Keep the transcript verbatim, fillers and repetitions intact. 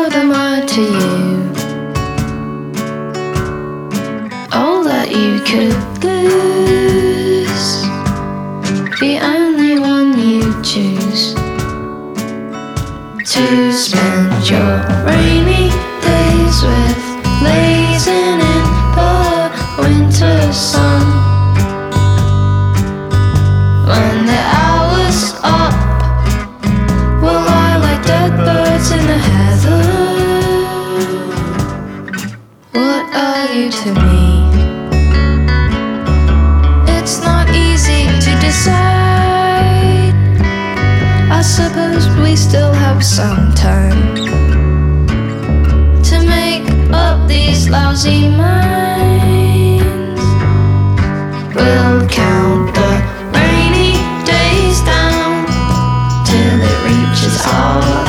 what am I to you? All that you could lose, the only one you choose to spend your rainy days with, blazing in the winter sun. When the hour's up, we'll lie like dead birds in the heather. What are you to me? It's not easy to decide. I suppose we still have some time to make up these lousy minds. We'll count the rainy days down till it reaches our